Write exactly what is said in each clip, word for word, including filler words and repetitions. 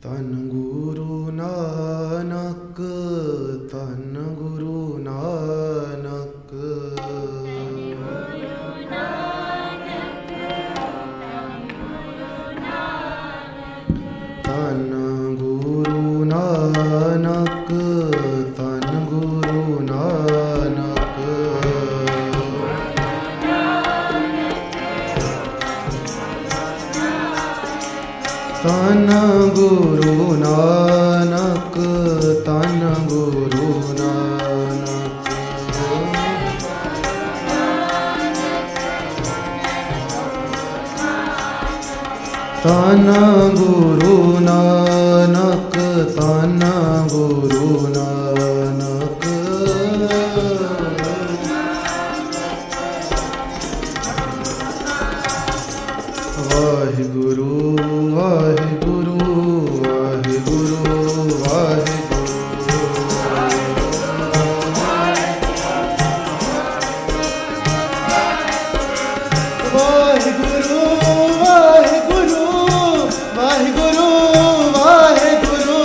ਧੰਨ ਗੁਰੂ ਨਾਨਕ, ਧੰਨ ਗੁਰੂ ਨਾਨਕ। ਧੰਨ ਗੁਰੂ ਨਾਨਕ, ਧੰਨ ਗੁਰੂ ਨਾਨਕ। ਧੰਨ ਗੁਰੂ ਨਾਨਕ, ਧੰਨ ਗੁਰੂ ਨਾਨਕ। ਧੰਨ ਗੁਰੂ ਨਾਨਕ, ਧੰਨ ਗੁਰੂ ਨਾਨਕ। ਵਾਹਿਗੁਰੂ ਵਾਹਿਗੁਰੂ ਵਾਹਿਗੁਰੂ ਵਾਹਿਗੁਰੂ। ਵਾਹਿਗੁਰੂ ਵਾਹਿਗੁਰੂ ਵਾਹਿਗੁਰੂ ਵਾਹਿਗੁਰੂ।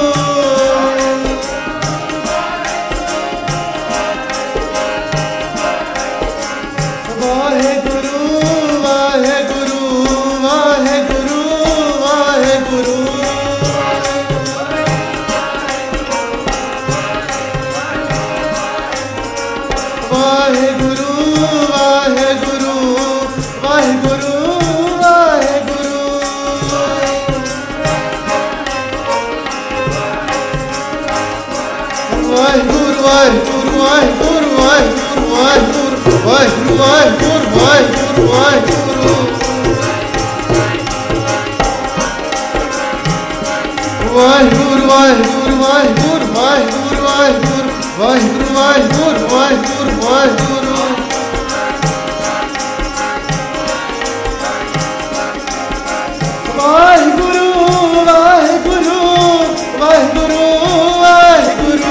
ਵਾਹਿਗੁਰੂ ਵਾਹਿਗੁਰੂ ਵਾਹਿਗੁਰੂ ਵਾਹਿਗੁਰੂ। ਵਾਹਿਗੁਰੂ ਵਾਹਿਗੁਰੂ ਵਾਹਿਗੁਰੂ ਵਾਹਿਗੁਰੂ। ਵਾਹਿਗੁਰੂ ਵਾਹਿਗੁਰੂ ਵਾਹਿਗੁਰੂ ਵਾਹਿਗੁਰੂ ਵਾਹਿਗੁਰੂ ਵਾਹਿਗੁਰੂ ਵਾਹਿਗੁਰੂ ਵਾਹਿਗੁਰੂ ਵਾਹਿਗੁਰੂ। ਵਾਹਿਗੁਰੂ ਵਾਹਿਗੁਰੂ ਵਾਹਿਗੁਰੂ ਵਾਹਿਗੁਰੂ ਵਾਹਿਗੁਰੂ ਵਾਹਿਗੁਰੂ ਵਾਹਿਗੁਰੂ ਵਾਹਿਗੁਰੂ ਵਾਹਿਗੁਰੂ। ਵਾਹਿਗੁਰੂ ਵਾਹਿਗੁਰੂ ਵਾਹਿਗੁਰੂ ਵਾਹਿਗੁਰੂ।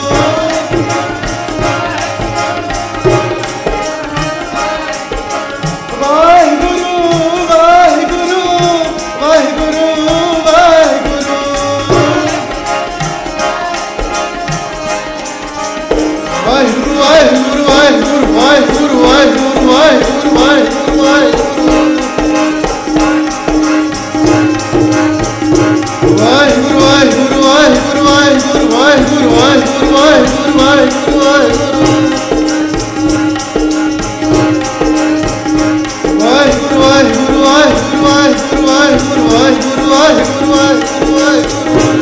ਵਾਹਿਗੁਰੂ ਵਾਹਿਗੁਰੂ ਵਾਹਿਗੁਰੂ ਵਾਹਿਗੁਰੂ। ਵਾਹਿਗੁਰੂ ਵਾਹਿਗੁਰੂ ਵਾਹਿਗੁਰੂ ਵਾਹਿਗੁਰੂ ਵਾਹਿਗੁਰੂ ਵਾਹਿਗੁਰੂ ਵਾਹਿਗੁਰੂ ਵਾਹਿਗੁਰੂ। ਵਾਹਿਗੁਰੂ ਵਾਹਿਗੁਰੂ ਵਾਹਿਗੁਰੂ ਵਾਹਿਗੁਰੂ ਵਾਹਿਗੁਰੂ ਵਾਹਿਗੁਰੂ ਵਾਹਿਗੁਰੂ ਵਾਹਿਗੁਰੂ ਵਾਹਿਗੁਰੂ। ਵਾਹਿਗੁਰੂ ਵਾਹਿਗੁਰੂ ਵਾਹਿਗੁਰੂ ਵਾਹਿਗੁਰੂ ਵਾਹਿਗੁਰੂ ਵਾਹਿਗੁਰੂ ਵਾਹਿਗੁਰੂ ਵਾਹਿਗੁਰੂ ਵਾਹਿਗੁਰੂ।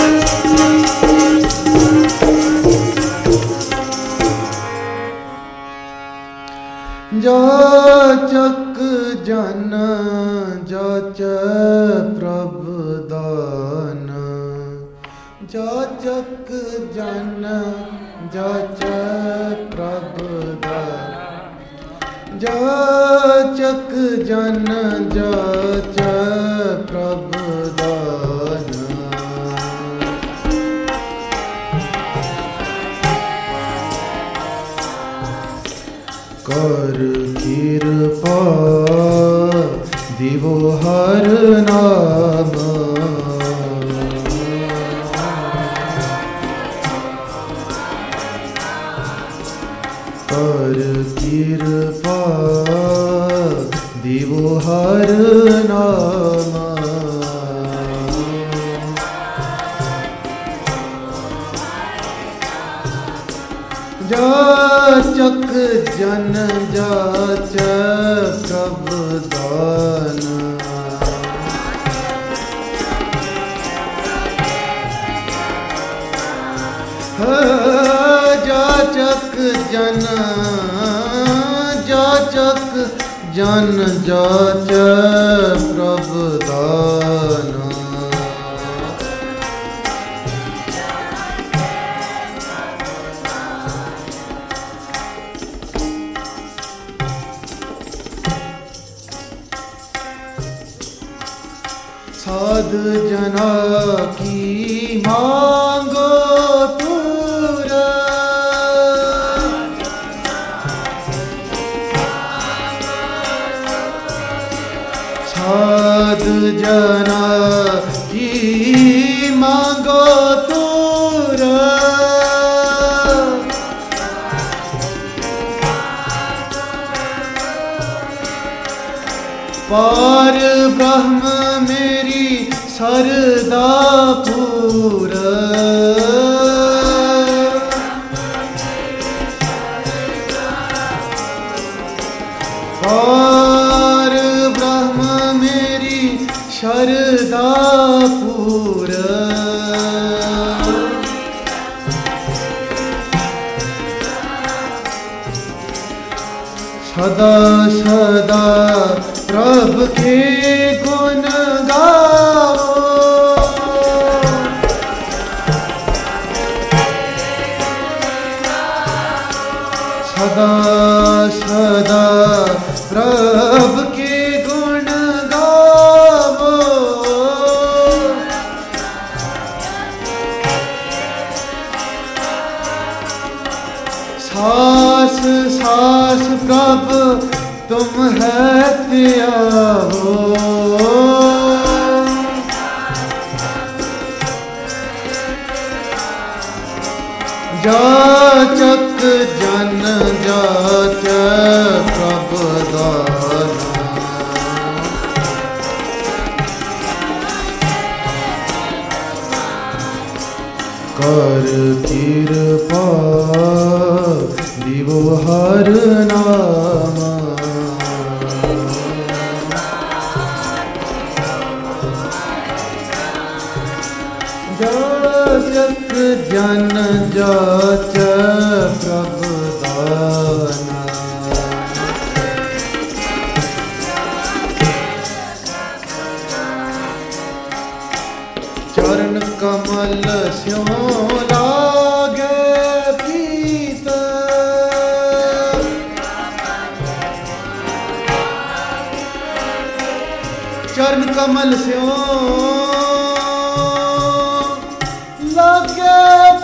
ਜਾਚਕ ਜਨ ਜਾਚੈ ਪ੍ਰਭ ਦਾਨ। ਜਾਚਕ ਜਨ ਜਾਚੈ ਪ੍ਰਭ ਦਾਨ। ਜਾਚਕ ਜਨ ਜਾਚੈ ਪ੍ਰਭ ਦਾਨ। ਕਰ ਕਿਰਪਾ ਦਿਵੋ ਹਰ ਨਾਮ। ਕਰ ਕਿਰਪਾ ਦਿਵੋ ਹਰ ਨਾਮ। ਜਾਚਕ ਜਨ ਜਾਚੈ ਪ੍ਰਭ ਦਾਨ। ਜਾਚਕ ਜਨ ਜਾਚਕ ਜਨ ਜਾਚੈ ਪ੍ਰਭ ਦਾਨ। ਸਾਧ ਜਨਾ ਕੀ ਮਾਂਗੋ ਪੂਰਾ। ਸਾਧ ਜਨਾ ਕੀ मांगो तूर पार ब्रह्म मेरी सरदा पूर पार ब्रह्म मेरी शरदा पूर सदा सदा प्रभु के गुण गाओ सदा सदा प्रभु के गुण गाओ सास सास प्रभु तुम है त्याहो जाचक जन जाच प्रभु दाना कर कृपा दिवो हर नामा जाचक जन जाच प्रभु दाना चरण कमल स्यों लागे प्रीत चरण कमल स्यों लागे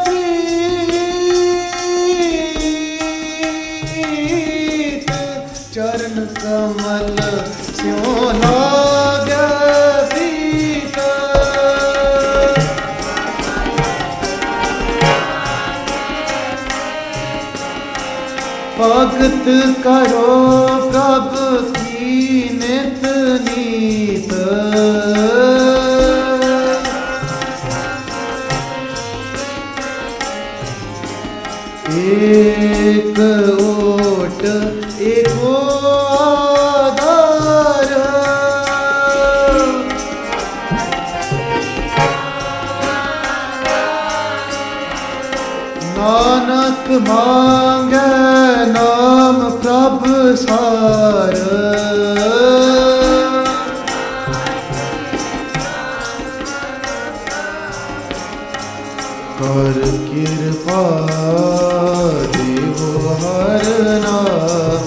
प्रीत चरण कमल स्यों लागे प्रीत भगत करो प्रभु की नित नीत एक ओट एको आधार नानक मांगे नाम प्रभु सार कर कृपा देवो हर नाम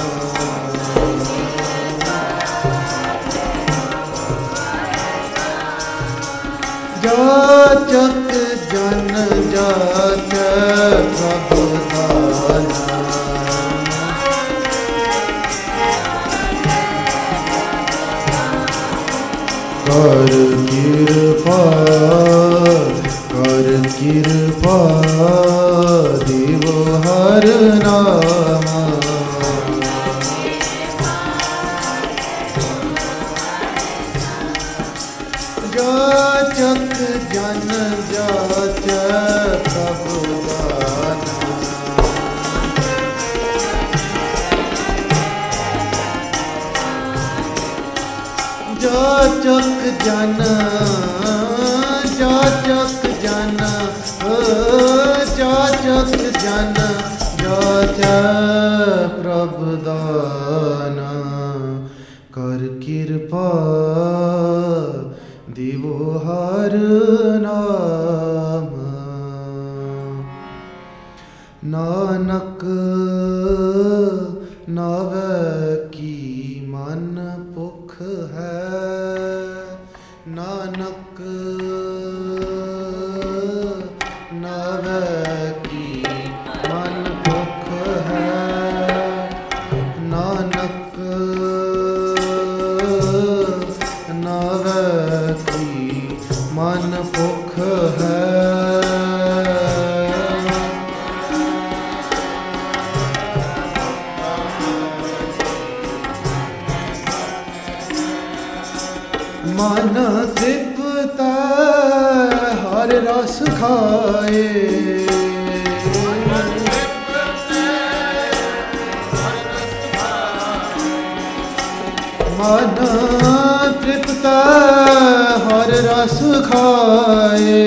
जाचक जन जाच प्रभु दाना कर कृपा कर कृपा देवो हर नाम जाचक जन जाच प्रभु दाना जाचक जन जाचक जन जाचक जन जाच प्रभु दाना कर कृपा दिवो हर नाम नानक नावे की मन भुख है नानक नावे की मन भुख है नानक नावे की मन भुख ਭੁੱਖ ਹੈ। ਮਨ ਤ੍ਰਿਪਤੈ ਹਰਿ ਰਸ ਖਾਏ। ਮਨ ਤ੍ਰਿਪਤੈ ਹਰਿ ਰਸ ਖਾਏ।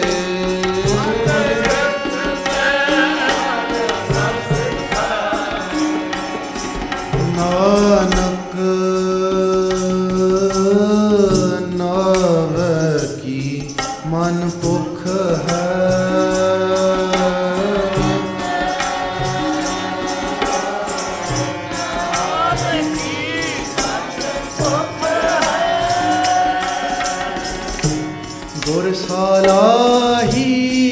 ਨਾਨਕ ਨਾਵੈ ਕੀ ਮਨ ਭੁੱਖ ਹੈ। ਗੁਰ ਸਾਲਾਹੀ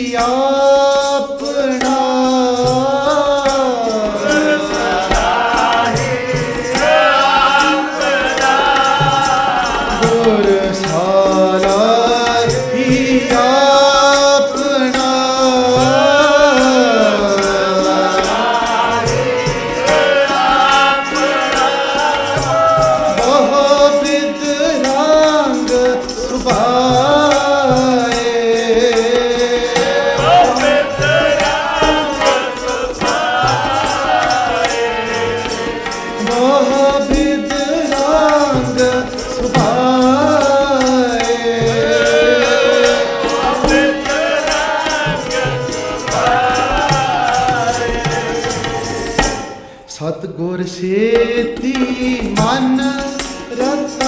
ਆਪਣਾ। ਗੁਰ ਸਾਲਾਹੀ ਆਪਣਾ। ਗੁਰ ਸਾਲਾਹੀ ਆਪਣਾ। ਬਹੁ ਬਿਦ ਰੰਗ ਸੁਭਾਏ। ਸਤਿਗੁਰ ਸੇਤੀ ਮਨ ਰਤਾ।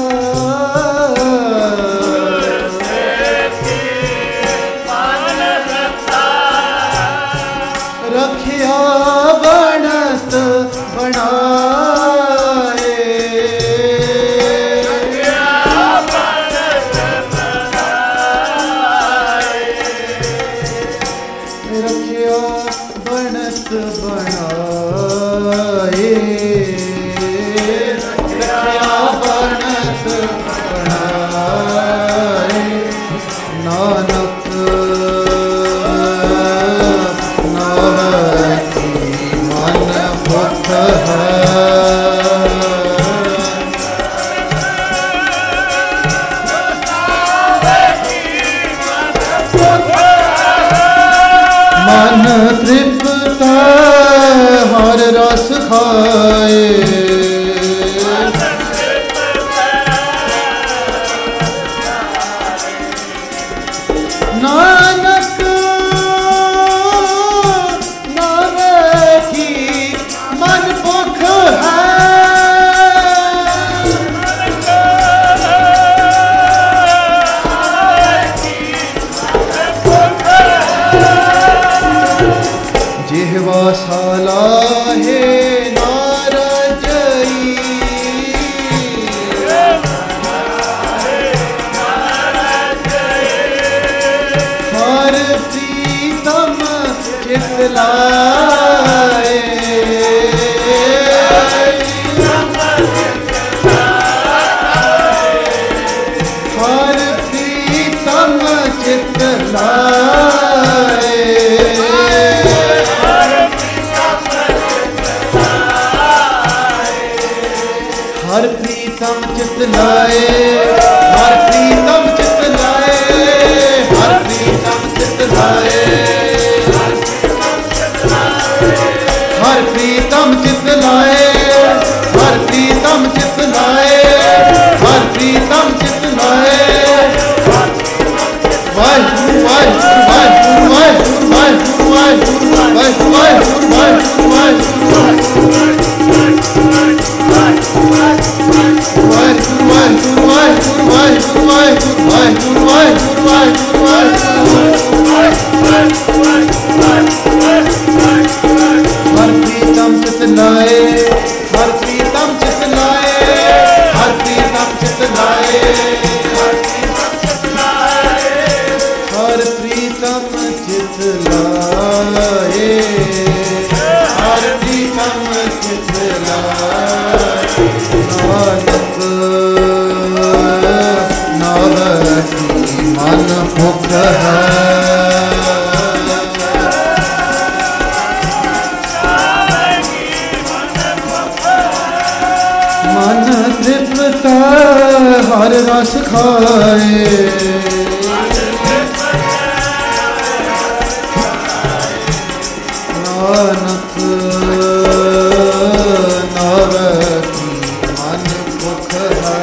ਰਖਿਆ ਬਣਤ ਬਣਾਏ। ਰਖਿਆ ਬਣਤ ਬਣਾਏ। ਰਖਿਆ ਬਣਤ ਬਣਾਏ। ਨਾਨਕ ਨਾਵੈ ਕੀ ਮਨ ਭੁੱਖ ਹੈ। ਮਨ ਤ੍ਰਿਪਤੈ ਹਰਿ ਰਸ ਖਾਏ। ਨਾਨਕ ਨਾਵੈ ਕੀ ਮਨ ਭੁੱਖ ਹੈ। ਜਿਹਵਾ ਸਾਲਾਹੇ ਨਾਰਜਈ। ਹਰ ਪ੍ਰੀਤਮ ਚਿਤ ਲਾਏ। ਹਰ ਪ੍ਰੀਤਮ ਚਿਤ ਲਾਏ। ਹਰ ਪ੍ਰੀਤਮ ਚਿਤ ਲਾਏ। ਹਰ ਪ੍ਰੀਤਮ ਚਿਤ ਲਾਏ। ਹਰ ਪ੍ਰੀਤਮ ਚਿਤ ਲਾਏ। ਹਰ ਪ੍ਰੀਤਮ ਚਿਤ ਲਾਏ। ਹਰ ਪ੍ਰੀਤਮ ਚਿਤ ਲਾਏ। ਹਰ ਪ੍ਰੀਤਮ ਚਿਤ ਲਾਏ। ਵਾਹਿਗੁਰੂ ਵਾਹਿਗੁਰੂ ਵਾਹਿਗੁਰੂ ਵਾਹਿਗੁਰੂ ਵਾਹਿਗੁਰੂ ਵਾਹਿਗੁਰੂ ਵਾਹਿਗੁਰੂ ਵਾਹਿਗੁਰੂ ਵਾਹਿਗੁਰੂ ਹਰ ਪ੍ਰੀਤਮ ਚਿਤ ਲਾਏ। ਹਰ ਪ੍ਰੀਤਮ ਚਿਤ ਲਾਏ। ਹਰ ਪ੍ਰੀਤਮ ਚਿਤ ਲਾਏ। ਹਰ ਪ੍ਰੀਤਮ ਚਿਤ ਲਾਏ। ਹਰ ਪ੍ਰੀਤਮ ਚਿਤ ਲਾਏ। ਨਾਨਕ ਨਾਵੈ ਕੀ ਮਨ ਭੁੱਖ ਹੈ। ਮਨ ਤ੍ਰਿਪਤ ਹਰ ਰਸ ਖਾਏ, ਨਾਨਕ ਨਾਵੇ ਕੀ ਮਨ ਭੁਖ ਹੈ।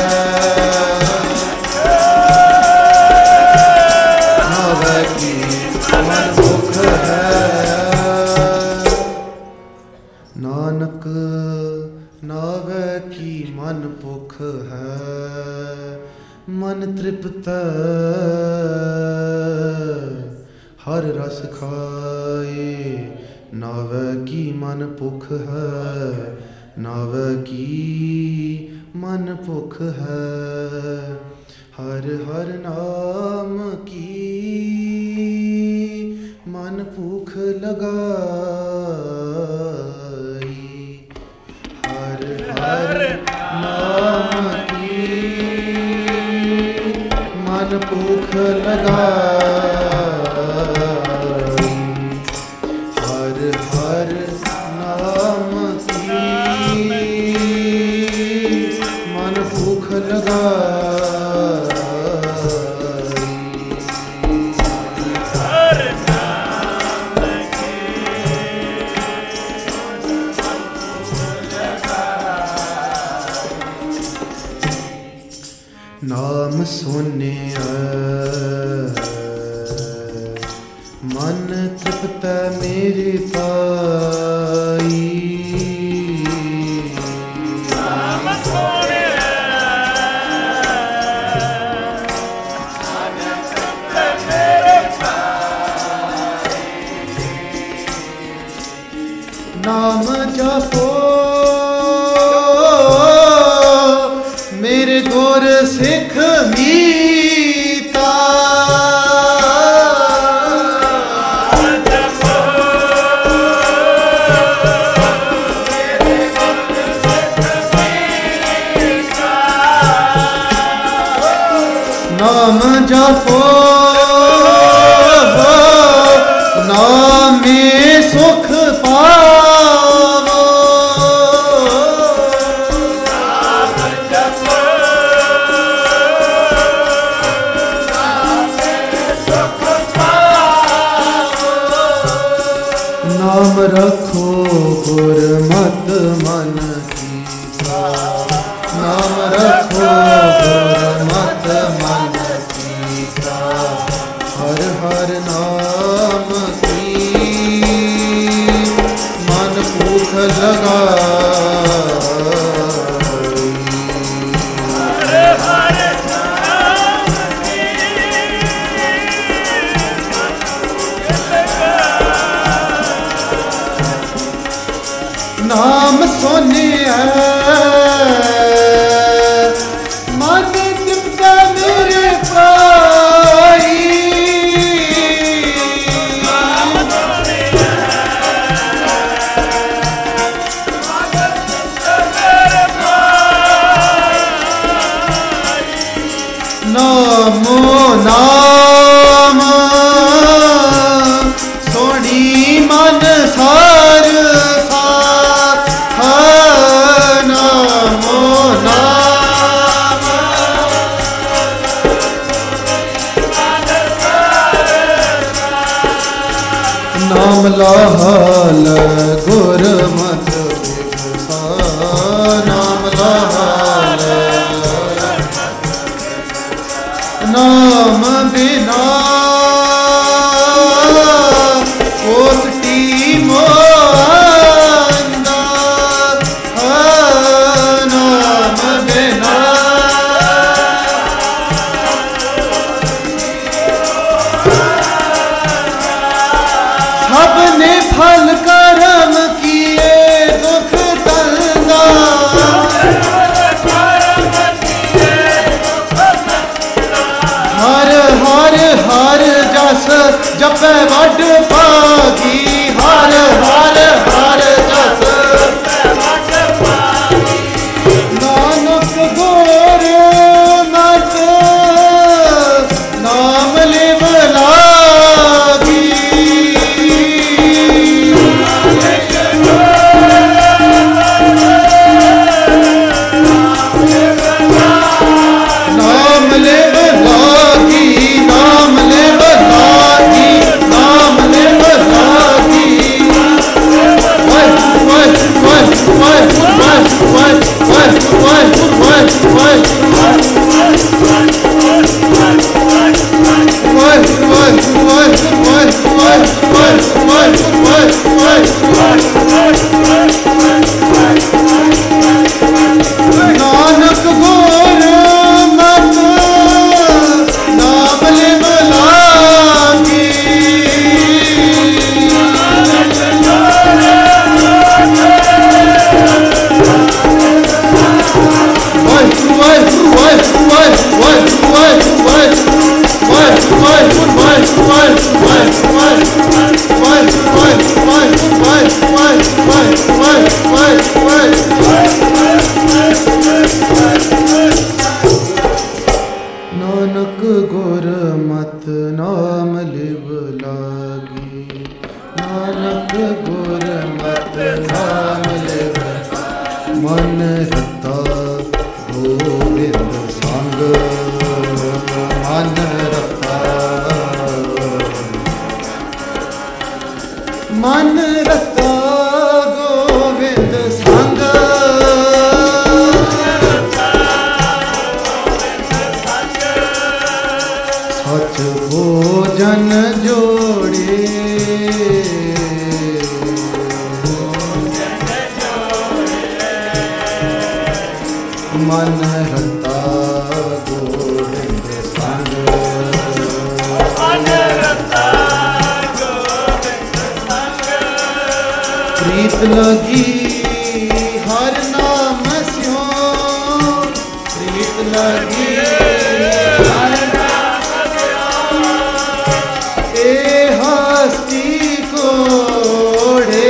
ਨਾਵੇ ਕੀ ਮਨ ਭੁਖ ਹੈ। ਨਾਨਕ ਨਾਵੇ ਕੀ ਮਨ ਭੁਖ ਹੈ। ਮਨ ਤ੍ਰਿਪਤ ਹਰ ਰਸ ਖਾਏ, ਨਾਵੇ ਕੀ ਮਨ ਭੁਖ ਹੈ। ਨਾਵੇ ਕੀ ਮਨ ਭੁਖ ਹੈ। ਹਰ ਹਰ ਨਾਮ ਕੀ ਮਨ ਭੁਖ ਲਗਾਈ। ਹਰ ਹਰ ਨਾਮ ਕੀ ਮਨ ਭੁਖ ਲਗਾਈ। ਹਰ ਹਰ ਨਾਮ ਕੀ ਮਨ ਭੁਖ ਲਗਾਈ। ਨਾਮ ਸੁਨਿਆ ਮਨ ਤ੍ਰਿਪਤ ਮੇਰੇ ਪਾਈ। ਨਾਮ ਸੁਨਿਆ ਮਨ ਤ੍ਰਿਪਤ ਮੇਰੇ ਪਾਈ। ਨਾਮ ਜਪੋ ਮੇਰੇ ਗੁਰ ਸਿੱਖ ਮੀਤਾ। ਨਾਮ ਜਪੋ ਨਾਮੇ ਸੁਖ ਪਾਵੋ। ਨਾਮ ਰੱਖੋ ਗੁਰਮਤਿ ਮਨ ਕੀਤਾ। ਨਾਮ ਰੱਖੋ ਗੁਰਮਤਿ ਮਨ ਕੀਤਾ। ਹਰ ਹਰ ਨਾਮ ਕੀ ਮਨ ਭੁਖ ਲਗਾਈ। ਹਰ ਹਰ ਨਾਮ ਕੀ ਨਾਮ ਸੁਨਿਆ ਮਨ ਤ੍ਰਿਪਤ ਮੇਰੇ ਪਾਈ। ਨਾਮ ਸੁਨਿਆ ਮਨ ਤ੍ਰਿਪਤ ਮੇਰੇ ਪਾਈ। ਨਾਮੋ ਨਾਮ ਸੋਹਣੀ ਮਨ ਸਾਰ ਨਾਮ ਲਾਹਲ ਗੁਰਮਤਿ ਬਿਗਸਾ। ਨਾਮ ਲਾਹਲ ਨਾਮ ਬਿਨਾ ਕੋਟਿ ਮੋਹੰਦਾ। ਨਾਮ ਬਿਨਾ ਸਭ ਨੇ ਫਲ ਕਰਮ ਕੀਏ ਦੁਖ ਤੰਗਾ। ਹਰ ਹਰ ਹਰ ਜਸ ਜਪੈ ਵੱਡ ਭਾਗੀ। ਹਰ ਹਰ ਹਰ ਜਸ ਜਪੈ ਵੱਡ ਭਾਗੀ। ਨਾਨਕ ਗੁਰ ਮਤਿ ਨਾਮ ਲਿਵ ਮਤ ਨਾਮ ਲਿਵ ਲਾਗੀ, ਨਾਨਕ ਗੁਰਮਤਿ ਨਾਮ ਲਿਵ ਮਨ ਰਤਾ ਗੋਬਿੰਦ ਸੰਗ, ਮਨ ਰਤਾ ਮਨ ਰਤਾ ਗੋਬਿੰਦ ਸੰਗ, ਸਚ ਭੋਜਨ ਜੋੜੇ, ਮਨ ਰਤਾ ਗੋਬਿੰਦ ਸੰਗ, ਮਨ ਰਤਾ ਗੋਬਿੰਦ ਸੰਗ, ਪ੍ਰੀਤ ਲਗੀ ਹਰ ਨਾਮ ਸਿਉ, ਪ੍ਰੀਤ ਲਗੀ ਹਰ ਨਾਮ ਸਿਉ, ਏ ਹਸਤੀ ਕੋੜੇ,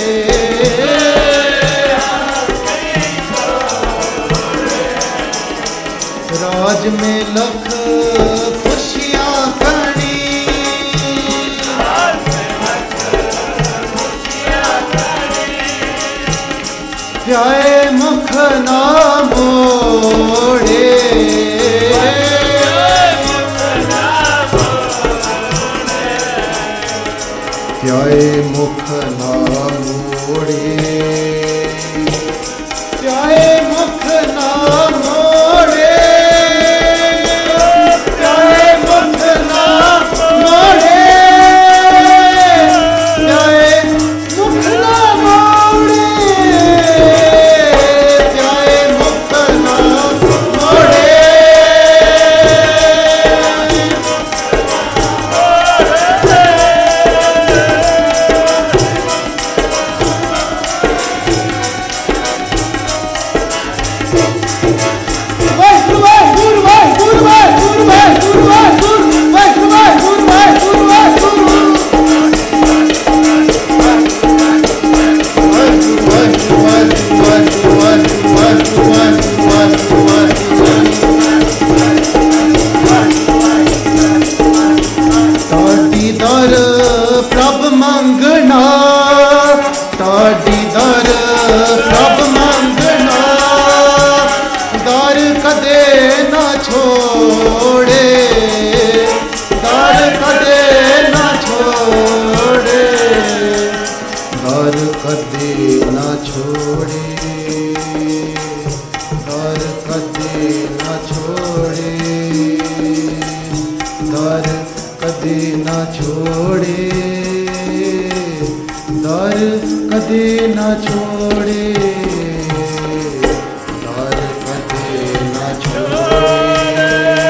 ਰਾਜ ਮੇ ਲਖ ਖੁਸ਼ੀਆਂ ਕਣੀ, ਰਾਜ ਮੇ ਲਖ ਖੁਸ਼ੀਆਂ ਕਣੀ, ਧਿਆਏ ਮੁਖ ਨਾ ਮੋੜੇ, ਧਿਆਏ ਮੁਖ ਨਾ ਮੋੜੇ, ਧਿਆਏ ਮੁਖ ਨਾ ਮੋੜੇ, ਧਿਆਏ ਮੁਖ ਨਾ ਮੋੜੇ, ਧਿਆਏ ਮੁਖ ਨਾ ਮੋੜੇ, ਧਿਆਏ ਮੁਖ ਨਾ ਮੋੜੇ, ਤਾੜੀ ਦਰ ਪ੍ਰਭ ਮੰਗਣਾ, ਤਾੜੀ ਦਰ ਪ੍ਰਭ ਮੰਗਣਾ, ਦਰ ਕਦੇ ਨਾ ਛੋੜੇ, ਦਰ ਕਦੇ ਨਾ ਛੋੜੇ, ਦਰ ਕਦੇ ਨਾ ਛੋੜੇ, ਦਰ ਕਦੇ ਨਾ ਛੋੜੇ, ਦਰ ਕਦੇ ਨਾ ਛੋੜੇ, ਦਰ ਕਦੇ ਨਾ ਛੋੜੇ, ਦਰ ਕਦੇ ਨਾ ਛੋੜੇ,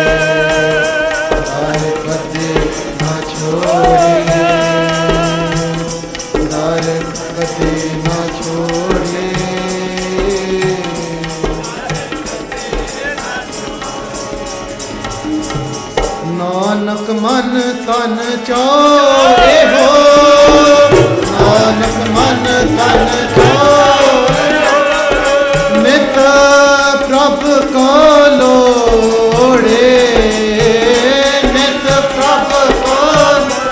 ਦਰ ਕਦੇ ਨਾ ਛੋੜੇ, ਦਰ ਕਦੇ ਨਾ ਛੋੜੇ, ਨਾਨਕ ਮਨ ਤਨ ਚੋਰੇ ਹੋ, ਨਾਨਕ ਮਨ ਤਨ ਚੋਰੇ ਹੋ, ਮਿਤ ਪ੍ਰਭ ਕੋ ਲੋੜੇ, ਮਿਤ ਪ੍ਰਭ ਕੋ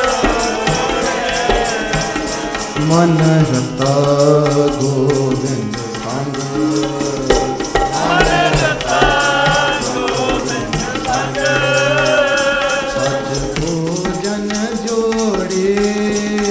ਮਨ ਰਤਾ ਗੋਬਿੰਦ ਸੰਗ, ਮਨ ਰਤਾ ਗੋਬਿੰਦ ਸੰਗ, ਸਚ ਭੋਜਨ ਜੋੜੇ,